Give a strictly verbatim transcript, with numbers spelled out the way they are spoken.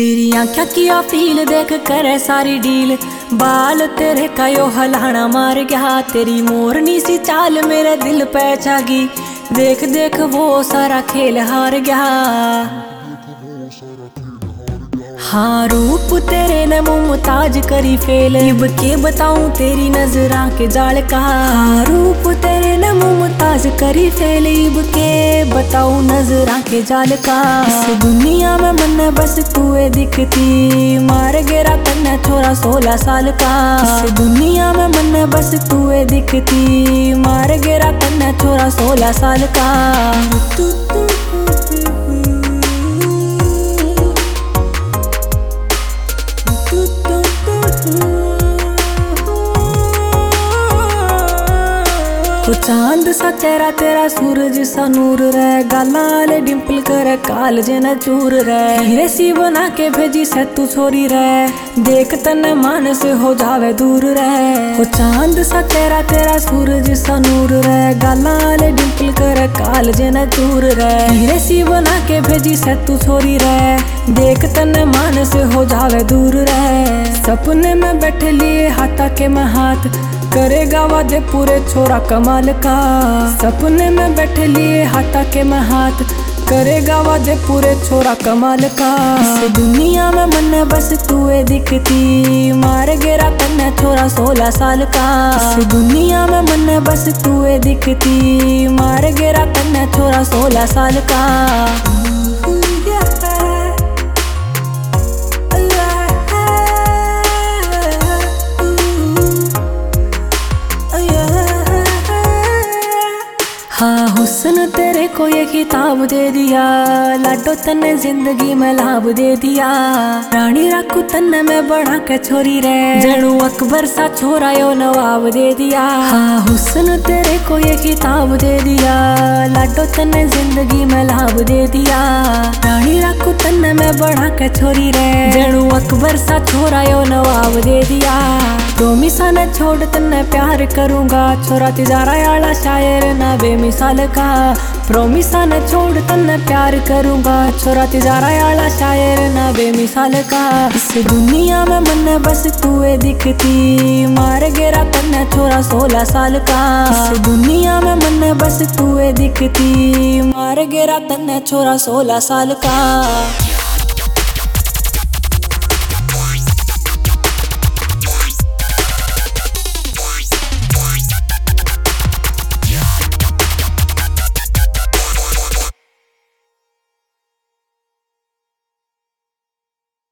तेरी आँखें किया फील देख करे सारी डील, बाल तेरे का यो हलाना मार गया। तेरी मोरनी सी चाल मेरे दिल पे जागी, देख देख वो सारा खेल हार गया। हाँ रूप तेरे ने मुमताज करी फेल, इब के बताऊं तेरी नजरा के जाल का। हाँ रूप तेरे ने मुमताज करी फेल, इब के बताऊं नजरा के जाल का। इस दुनिया में मन बस तू दिखती, मार गेरा कन्ना छोरा सोलह साल का। इस दुनिया में मन बस तू दिखती, मार गेरा कन्ना छोरा सोलह साल का। तू तू वो चांद सा चेहरा तेरा सूरज सा नूर रे, गालाल डिम्पल करे काल जना चूर रे। हीरे सी बना के भेजी से तू छोरी रे, देख तने मान से हो जावे दूर रे। वो चांद सा चेहरा तेरा सूरज सा नूर रे, गालाल डिम्पल करे काल जना चूर रे। हीरे सी बना के भेजी से तू छोरी रे, देख तने मान से हो जावे दूर रे। सपने में बैठे लिए हाथा के मैं हाथ, करेगा वादे पूरे छोरा कमाल का। सपने में बैठे लिए हाथा के मैं हाथ, करेगा वादे पूरे छोरा कमाल का। इस दुनिया में मन बस तू दिखती, मार गेरा कन्ना छोरा सोलह साल का। इस दुनिया में मन बस तू दिखती, मार गेरा कन्ना छोरा सोलह साल का। हाँ हुस्न तेरे को ये किताब दे दिया, लाडो तन्ने जिंदगी में लाभ दे दिया। रानी रखू तन्ने में बढ़ा के छोरी रे, जणू अकबर सा छोरा यो नवाब दे दिया। हाँ हुस्न तेरे को ये किताब दे दिया, लाडो तन्ने जिंदगी में लाभ दे दिया। रानी रखू तन्ने में बढ़ा के छोरी रे, जणू अकबर सा छोरा यो नवाब दे दिया। प्रोमिसा ने छोड़ तन्ने प्यार करूंगा, छोरा तिजारा आला शायर ना बेमिसाल का। प्रोमिसा ने छोड़ तन्ने प्यार करूंगा, छोरा तिजारा आला शायर ना बेमिसाल का। इस दुनिया में मन बस तू दिखती, मार गेरा तन्ने छोरा सोलह साल का। इस दुनिया में मन बस तू दिखती, मार गेरा तन्ने छोरा सोलह साल का।